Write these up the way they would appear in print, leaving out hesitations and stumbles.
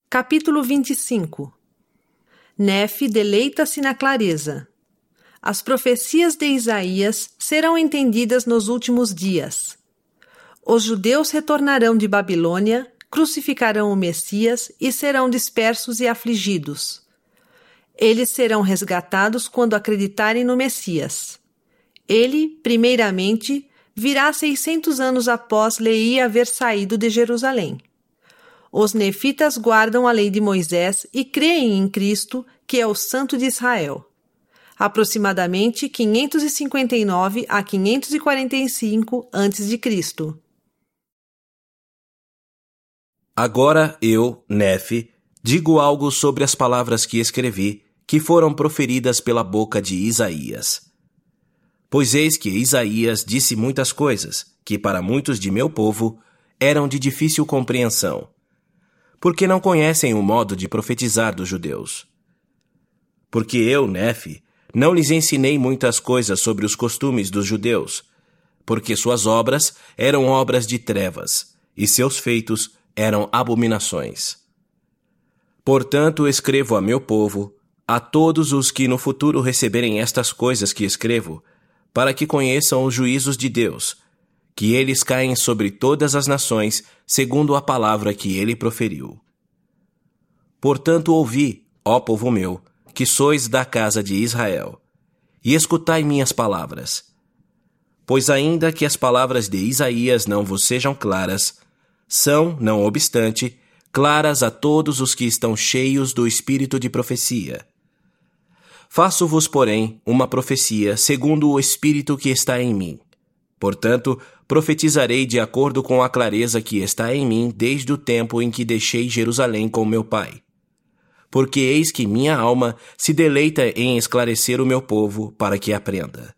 Capítulo 25. Nefe deleita-se na clareza. As profecias de Isaías serão entendidas nos últimos dias. Os judeus retornarão de Babilônia, crucificarão o Messias e serão dispersos e afligidos. Eles serão resgatados quando acreditarem no Messias. Ele, primeiramente, virá 600 anos após Leí haver saído de Jerusalém. Os nefitas guardam a lei de Moisés e creem em Cristo, que é o Santo de Israel. Aproximadamente 559 a 545 a.C. Agora eu, Nefe, digo algo sobre as palavras que escrevi, que foram proferidas pela boca de Isaías. Pois eis que Isaías disse muitas coisas, que para muitos de meu povo eram de difícil compreensão, porque não conhecem o modo de profetizar dos judeus. Porque eu, Nefe, não lhes ensinei muitas coisas sobre os costumes dos judeus, porque suas obras eram obras de trevas, e seus feitos eram abominações. Portanto, escrevo a meu povo, a todos os que no futuro receberem estas coisas que escrevo, para que conheçam os juízos de Deus, que eles caem sobre todas as nações, segundo a palavra que ele proferiu. Portanto, ouvi, ó povo meu, que sois da casa de Israel, e escutai minhas palavras. Pois ainda que as palavras de Isaías não vos sejam claras, são, não obstante, claras a todos os que estão cheios do espírito de profecia. Faço-vos, porém, uma profecia segundo o espírito que está em mim. Portanto, profetizarei de acordo com a clareza que está em mim desde o tempo em que deixei Jerusalém com meu pai. Porque eis que minha alma se deleita em esclarecer o meu povo para que aprenda.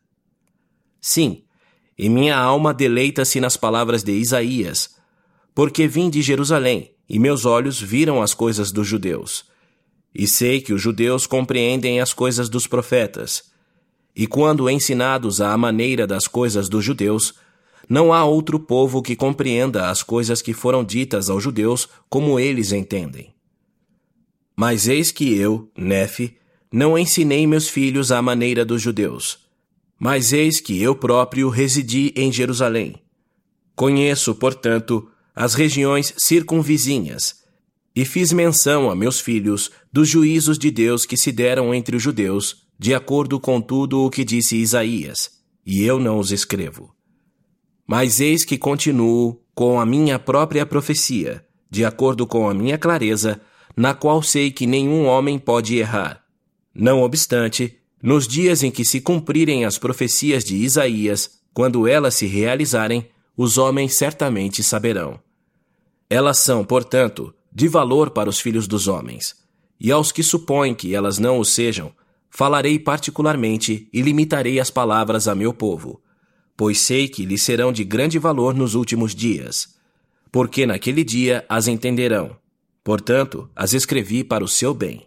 Sim, e minha alma deleita-se nas palavras de Isaías, porque vim de Jerusalém, e meus olhos viram as coisas dos judeus. E sei que os judeus compreendem as coisas dos profetas. E quando ensinados à maneira das coisas dos judeus, não há outro povo que compreenda as coisas que foram ditas aos judeus como eles entendem. Mas eis que eu, Nefe, não ensinei meus filhos à maneira dos judeus, mas eis que eu próprio residi em Jerusalém. Conheço, portanto, as regiões circunvizinhas, e fiz menção a meus filhos dos juízos de Deus que se deram entre os judeus, de acordo com tudo o que disse Isaías, e eu não os escrevo. Mas eis que continuo com a minha própria profecia, de acordo com a minha clareza, na qual sei que nenhum homem pode errar. Não obstante, nos dias em que se cumprirem as profecias de Isaías, quando elas se realizarem, os homens certamente saberão. Elas são, portanto, de valor para os filhos dos homens, e aos que supõem que elas não o sejam, falarei particularmente e limitarei as palavras a meu povo, pois sei que lhes serão de grande valor nos últimos dias, porque naquele dia as entenderão. Portanto, as escrevi para o seu bem.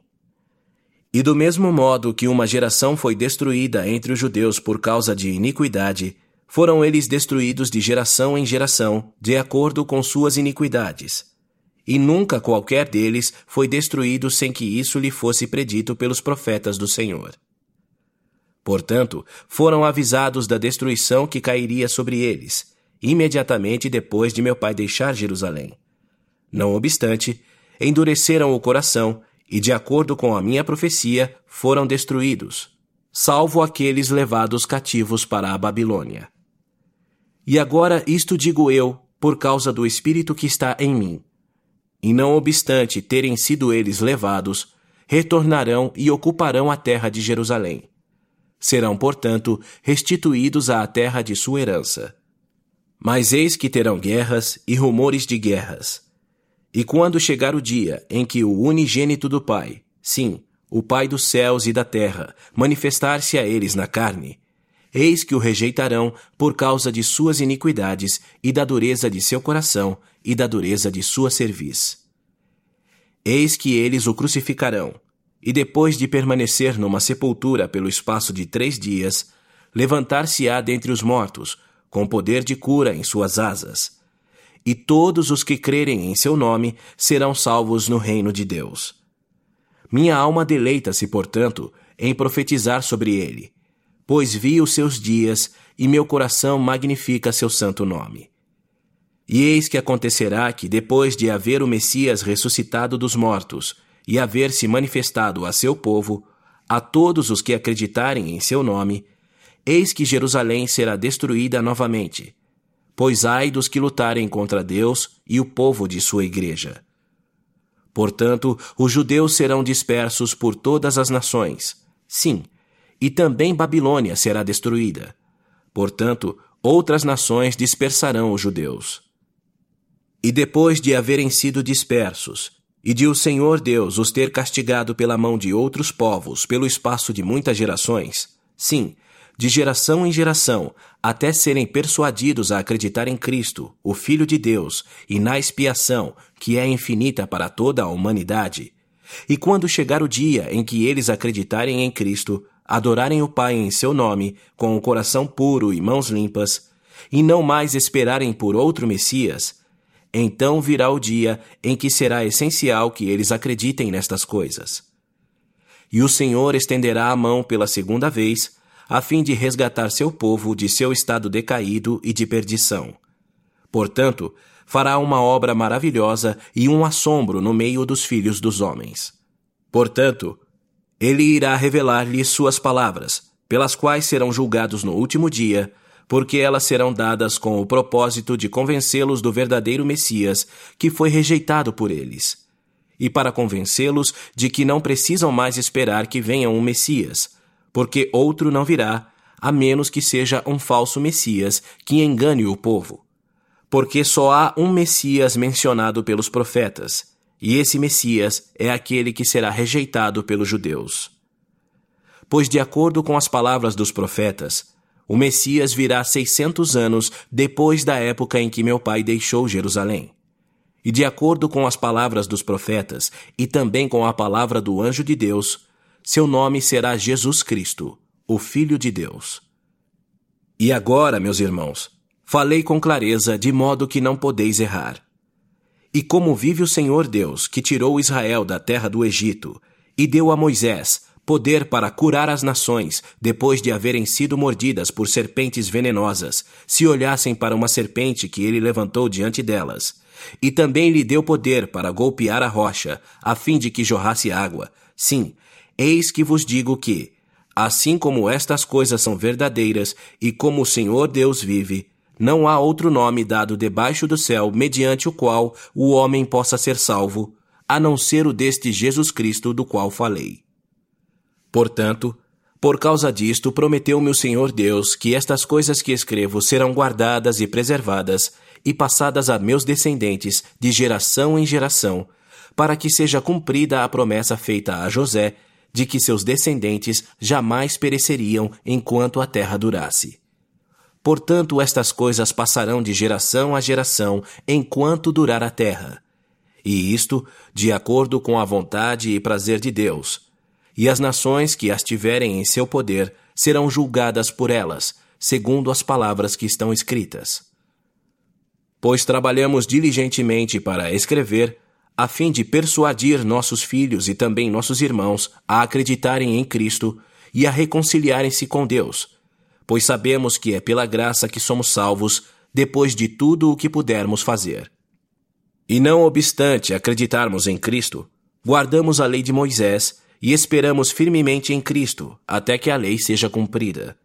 E do mesmo modo que uma geração foi destruída entre os judeus por causa de iniquidade, foram eles destruídos de geração em geração, de acordo com suas iniquidades. E nunca qualquer deles foi destruído sem que isso lhe fosse predito pelos profetas do Senhor. Portanto, foram avisados da destruição que cairia sobre eles, imediatamente depois de meu pai deixar Jerusalém. Não obstante, endureceram o coração e, de acordo com a minha profecia, foram destruídos, salvo aqueles levados cativos para a Babilônia. E agora isto digo eu, por causa do Espírito que está em mim. E não obstante terem sido eles levados, retornarão e ocuparão a terra de Jerusalém. Serão, portanto, restituídos à terra de sua herança. Mas eis que terão guerras e rumores de guerras. E quando chegar o dia em que o unigênito do Pai, sim, o Pai dos céus e da terra, manifestar-se a eles na carne, eis que o rejeitarão por causa de suas iniquidades e da dureza de seu coração e da dureza de sua cerviz. Eis que eles o crucificarão, e depois de permanecer numa sepultura pelo espaço de 3 dias, levantar-se-á dentre os mortos, com poder de cura em suas asas. e todos os que crerem em seu nome serão salvos no reino de Deus. Minha alma deleita-se, portanto, em profetizar sobre ele, pois vi os seus dias e meu coração magnifica seu santo nome. E eis que acontecerá que, depois de haver o Messias ressuscitado dos mortos e haver se manifestado a seu povo, a todos os que acreditarem em seu nome, eis que Jerusalém será destruída novamente, pois ai dos que lutarem contra Deus e o povo de sua igreja. Portanto, os judeus serão dispersos por todas as nações. Sim, e também Babilônia será destruída. Portanto, outras nações dispersarão os judeus. E depois de haverem sido dispersos, e de o Senhor Deus os ter castigado pela mão de outros povos pelo espaço de muitas gerações, sim, de geração em geração, até serem persuadidos a acreditar em Cristo, o Filho de Deus, e na expiação, que é infinita para toda a humanidade. E quando chegar o dia em que eles acreditarem em Cristo, adorarem o Pai em seu nome, com o coração puro e mãos limpas, e não mais esperarem por outro Messias, então virá o dia em que será essencial que eles acreditem nestas coisas. E o Senhor estenderá a mão pela segunda vez, a fim de resgatar seu povo de seu estado decaído e de perdição. Portanto, fará uma obra maravilhosa e um assombro no meio dos filhos dos homens. Portanto, ele irá revelar-lhes suas palavras, pelas quais serão julgados no último dia, porque elas serão dadas com o propósito de convencê-los do verdadeiro Messias, que foi rejeitado por eles, e para convencê-los de que não precisam mais esperar que venha um Messias, porque outro não virá, a menos que seja um falso Messias que engane o povo. Porque só há um Messias mencionado pelos profetas, e esse Messias é aquele que será rejeitado pelos judeus. Pois, de acordo com as palavras dos profetas, o Messias virá 600 anos depois da época em que meu pai deixou Jerusalém. E de acordo com as palavras dos profetas, e também com a palavra do anjo de Deus, seu nome será Jesus Cristo, o Filho de Deus. E agora, meus irmãos, falei com clareza, de modo que não podeis errar. E como vive o Senhor Deus, que tirou Israel da terra do Egito, e deu a Moisés poder para curar as nações, depois de haverem sido mordidas por serpentes venenosas, se olhassem para uma serpente que ele levantou diante delas, e também lhe deu poder para golpear a rocha, a fim de que jorrasse água. Sim, eis que vos digo que, assim como estas coisas são verdadeiras, e como o Senhor Deus vive, não há outro nome dado debaixo do céu mediante o qual o homem possa ser salvo, a não ser o deste Jesus Cristo do qual falei. Portanto, por causa disto, prometeu-me o Senhor Deus que estas coisas que escrevo serão guardadas e preservadas e passadas a meus descendentes de geração em geração, para que seja cumprida a promessa feita a José de que seus descendentes jamais pereceriam enquanto a terra durasse. Portanto, estas coisas passarão de geração a geração enquanto durar a terra, e isto de acordo com a vontade e prazer de Deus. E as nações que as tiverem em seu poder serão julgadas por elas, segundo as palavras que estão escritas. Pois trabalhamos diligentemente para escrever, a fim de persuadir nossos filhos e também nossos irmãos a acreditarem em Cristo e a reconciliarem-se com Deus, pois sabemos que é pela graça que somos salvos, depois de tudo o que pudermos fazer. E não obstante acreditarmos em Cristo, guardamos a lei de Moisés e esperamos firmemente em Cristo, até que a lei seja cumprida.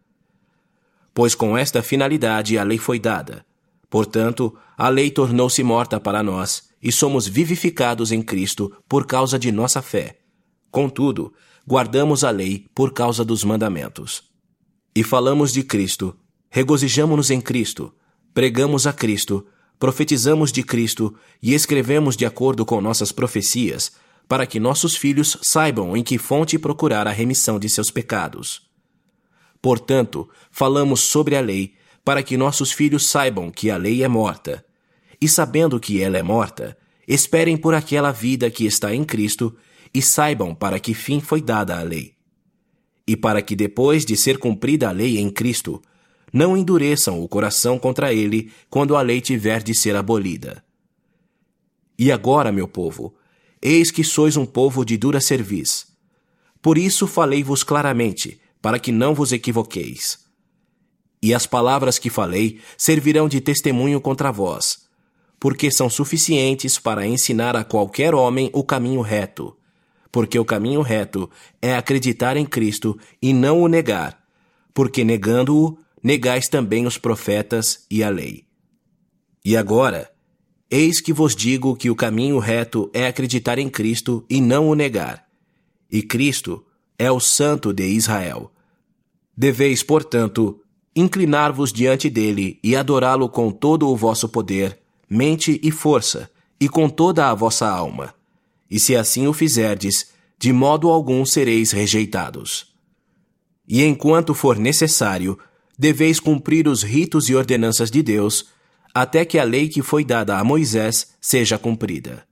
Pois com esta finalidade a lei foi dada. Portanto, a lei tornou-se morta para nós, e somos vivificados em Cristo por causa de nossa fé. Contudo, guardamos a lei por causa dos mandamentos. E falamos de Cristo, regozijamo-nos em Cristo, pregamos a Cristo, profetizamos de Cristo e escrevemos de acordo com nossas profecias, para que nossos filhos saibam em que fonte procurar a remissão de seus pecados. Portanto, falamos sobre a lei, para que nossos filhos saibam que a lei é morta. E sabendo que ela é morta, esperem por aquela vida que está em Cristo, e saibam para que fim foi dada a lei. E para que depois de ser cumprida a lei em Cristo, não endureçam o coração contra ele quando a lei tiver de ser abolida. E agora, meu povo, eis que sois um povo de dura cerviz. Por isso falei-vos claramente, para que não vos equivoqueis. E as palavras que falei servirão de testemunho contra vós, porque são suficientes para ensinar a qualquer homem o caminho reto, porque o caminho reto é acreditar em Cristo e não o negar, porque negando-o, negais também os profetas e a lei. E agora, eis que vos digo que o caminho reto é acreditar em Cristo e não o negar. E Cristo é o Santo de Israel. Deveis, portanto, inclinar-vos diante dele e adorá-lo com todo o vosso poder, mente e força, e com toda a vossa alma. E se assim o fizerdes, de modo algum sereis rejeitados. E enquanto for necessário, deveis cumprir os ritos e ordenanças de Deus, até que a lei que foi dada a Moisés seja cumprida.